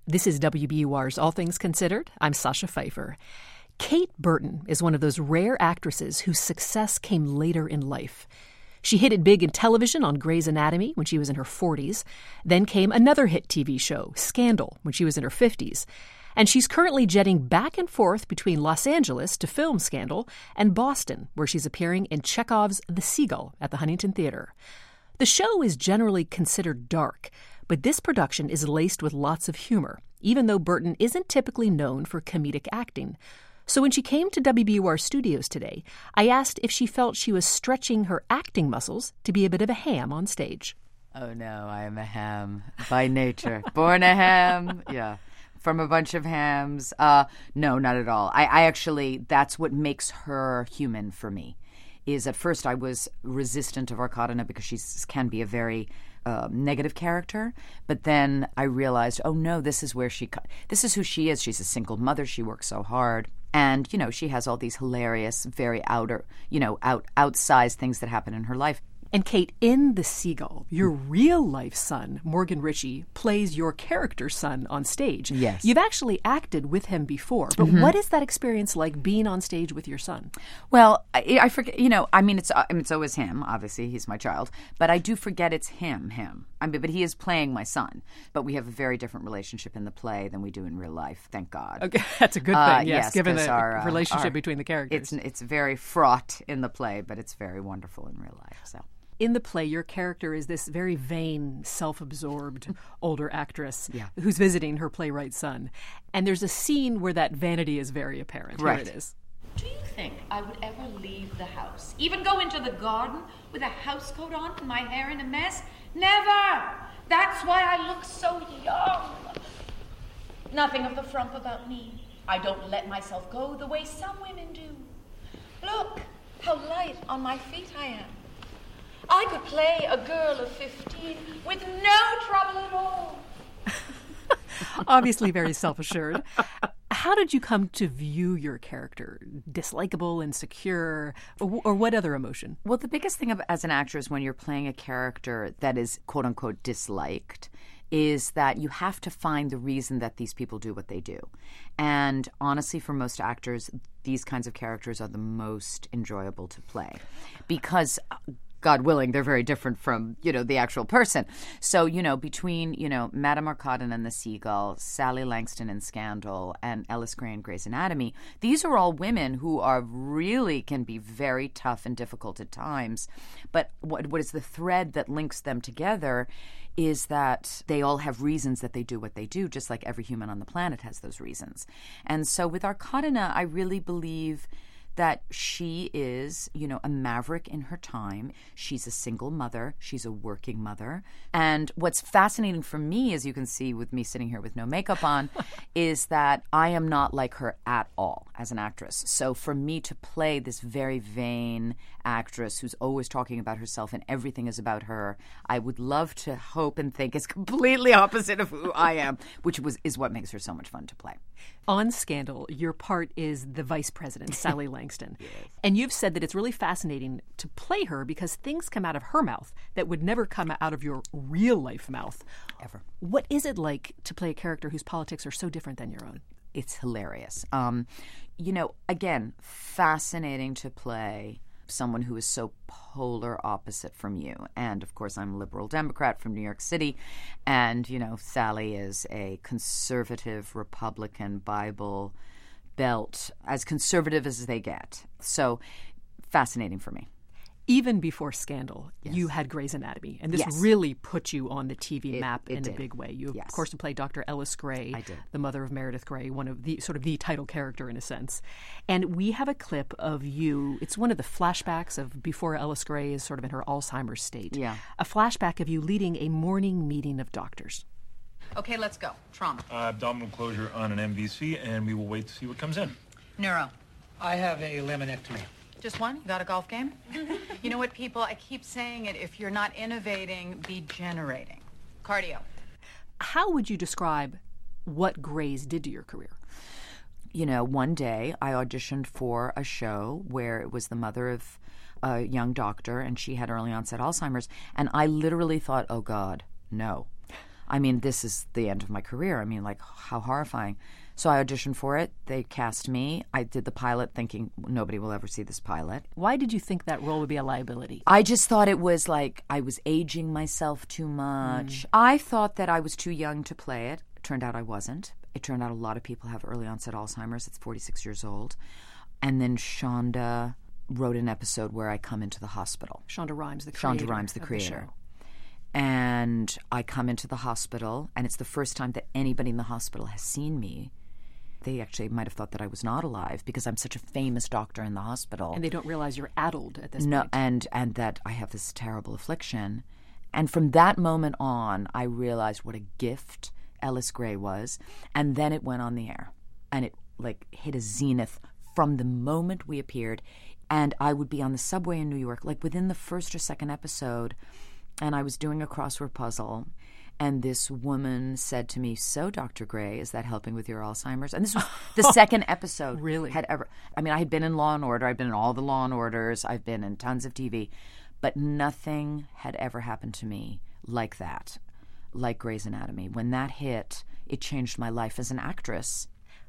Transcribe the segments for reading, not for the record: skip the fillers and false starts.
This is WBUR's All Things Considered. I'm Sasha Pfeiffer. Kate Burton is one of those rare actresses whose success came later in life. She hit it big in television on Grey's Anatomy when she was in her 40s. Then came another hit TV show, Scandal, when she was in her 50s. And she's currently jetting back and forth between Los Angeles to film Scandal and Boston, where she's appearing in Chekhov's The Seagull at the Huntington Theater. The show is generally considered dark, but this production is laced with lots of humor, even though Burton isn't typically known for comedic acting. So when she came to WBUR studios today, I asked if she felt she was stretching her acting muscles to be a bit of a ham on stage. Oh, no, I am a ham by nature. Born a ham. Yeah. From a bunch of hams. No, not at all. I actually, that's what makes her human for me, is at first I was resistant of Arkadina because she can be a very negative character, but then I realized, oh no, this is who she is. She's a single mother. She works so hard. And, she has all these hilarious, very outsized things that happen in her life. And Kate, in The Seagull, your real-life son, Morgan Ritchie, plays your character's son on stage. Yes. You've actually acted with him before, but what is that experience like being on stage with your son? Well, I forget, it's always him. Obviously, he's my child. But I do forget it's him. But he is playing my son. But we have a very different relationship in the play than we do in real life, thank God. Okay, that's a good thing, yes, given the our relationship between the characters. It's very fraught in the play, but it's very wonderful in real life, so. In the play, your character is this very vain, self-absorbed older actress who's visiting her playwright son. And there's a scene where that vanity is very apparent. Right. Here it is. Do you think I would ever leave the house? Even go into the garden with a housecoat on and my hair in a mess? Never! That's why I look so young. Nothing of the frump about me. I don't let myself go the way some women do. Look how light on my feet I am. I could play a girl of 15 with no trouble at all. Obviously very self-assured. How did you come to view your character? Dislikable, insecure, or what other emotion? Well, the biggest thing as an actor is when you're playing a character that is quote-unquote disliked is that you have to find the reason that these people do what they do. And honestly, for most actors, these kinds of characters are the most enjoyable to play because God willing, they're very different from, the actual person. So, between, Madame Arkadina and The Seagull, Sally Langston in Scandal, and Ellis Gray in Grey's Anatomy, these are all women who can be very tough and difficult at times. But what is the thread that links them together is that they all have reasons that they do what they do, just like every human on the planet has those reasons. And so with Arkadina, I really believe that she is, a maverick in her time. She's a single mother. She's a working mother. And what's fascinating for me, as you can see with me sitting here with no makeup on, is that I am not like her at all as an actress. So for me to play this very vain actress who's always talking about herself and everything is about her, I would love to hope and think is completely opposite of who I am, which is what makes her so much fun to play. On Scandal, your part is the vice president, Sally Langston. Yes. And you've said that it's really fascinating to play her because things come out of her mouth that would never come out of your real-life mouth. Ever. What is it like to play a character whose politics are so different than your own? It's hilarious. Again, fascinating to play someone who is so polar opposite from you. And, of course, I'm a liberal Democrat from New York City. And, Sally is a conservative Republican Bible Belt, as conservative as they get. So fascinating for me. Even before Scandal, Yes. you had Grey's Anatomy, and this Yes. really put you on the TV map it in did. a big way. You, Yes. of course, played Dr. Ellis Gray, I did. the mother of Meredith Grey, one of the sort of the title character in a sense. And we have a clip of you. It's one of the flashbacks of before Ellis Gray is sort of in her Alzheimer's state. Yeah. A flashback of you leading a morning meeting of doctors. Okay, let's go. Trauma. Abdominal closure on an MVC, and we will wait to see what comes in. Neuro. I have a laminectomy. Just one? You got a golf game? You know what, people? I keep saying it. If you're not innovating, be generating. Cardio. How would you describe what Grey's did to your career? One day I auditioned for a show where it was the mother of a young doctor, and she had early onset Alzheimer's, and I literally thought, oh, God, no. I mean, this is the end of my career. I mean, like, how horrifying. So I auditioned for it. They cast me. I did the pilot thinking nobody will ever see this pilot. Why did you think that role would be a liability? I just thought it was like I was aging myself too much. I thought that I was too young to play it. It turned out I wasn't. It turned out a lot of people have early onset Alzheimer's. It's 46 years old. And then Shonda wrote an episode where I come into the hospital. Shonda Rhimes, the creator. And I come into the hospital, and it's the first time that anybody in the hospital has seen me. They actually might have thought that I was not alive because I'm such a famous doctor in the hospital. And they don't realize you're addled at this point. No, and that I have this terrible affliction. And from that moment on, I realized what a gift Ellis Gray was. And then it went on the air. And it like hit a zenith from the moment we appeared. And I would be on the subway in New York, like within the first or second episode, and I was doing a crossword puzzle. And this woman said to me, "So, Dr. Gray, is that helping with your Alzheimer's?" And this was the second episode really had ever. I mean, I had been in Law and Order. I've been in all the Law and Orders. I've been in tons of TV. But nothing had ever happened to me like that, like Grey's Anatomy. When that hit, it changed my life as an actress.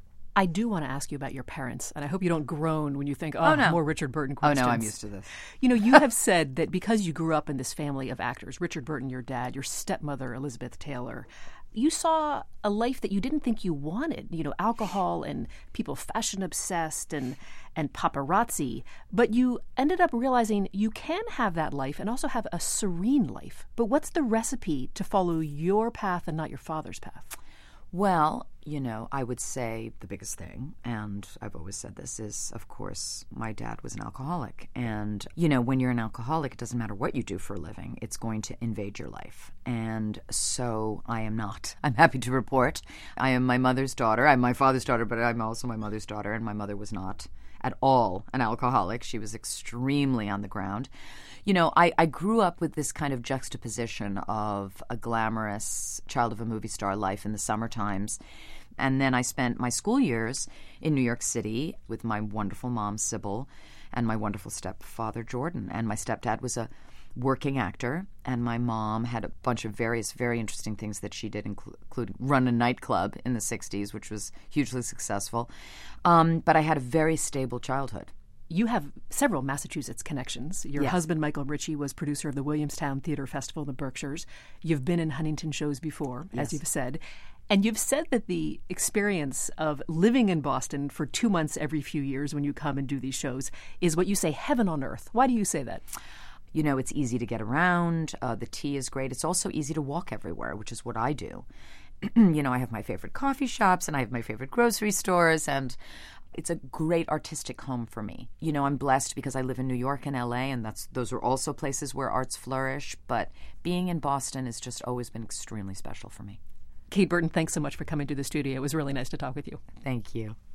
I do want to ask you about your parents, and I hope you don't groan when you think, no. more Richard Burton questions. Oh, no, I'm used to this. You know, you have said that because you grew up in this family of actors, Richard Burton, your dad, your stepmother, Elizabeth Taylor, you saw a life that you didn't think you wanted, you know, alcohol and people fashion-obsessed and paparazzi. But you ended up realizing you can have that life and also have a serene life. But what's the recipe to follow your path and not your father's path? Well, you know, I would say the biggest thing, and I've always said this, is, of course, my dad was an alcoholic. And, you know, when you're an alcoholic, it doesn't matter what you do for a living. It's going to invade your life. And so I am not. I'm happy to report. I am my mother's daughter. I'm my father's daughter, but I'm also my mother's daughter. And my mother was not at all an alcoholic. She was extremely on the ground. You know, I grew up with this kind of juxtaposition of a glamorous child of a movie star life in the summer times. And then I spent my school years in New York City with my wonderful mom, Sybil, and my wonderful stepfather, Jordan. And my stepdad was a working actor, and my mom had a bunch of various very interesting things that she did, including run a nightclub in the 60s, which was hugely successful. But I had a very stable childhood. You have several Massachusetts connections. Your husband, Michael Ritchie, was producer of the Williamstown Theater Festival in the Berkshires. You've been in Huntington shows before, as you've said. And you've said that the experience of living in Boston for 2 months every few years when you come and do these shows is what you say heaven on earth. Why do you say that? You know, it's easy to get around. The tea is great. It's also easy to walk everywhere, which is what I do. You know, I have my favorite coffee shops and I have my favorite grocery stores, and it's a great artistic home for me. You know, I'm blessed because I live in New York and LA, and those are also places where arts flourish. But being in Boston has just always been extremely special for me. Kate Burton, thanks so much for coming to the studio. It was really nice to talk with you. Thank you.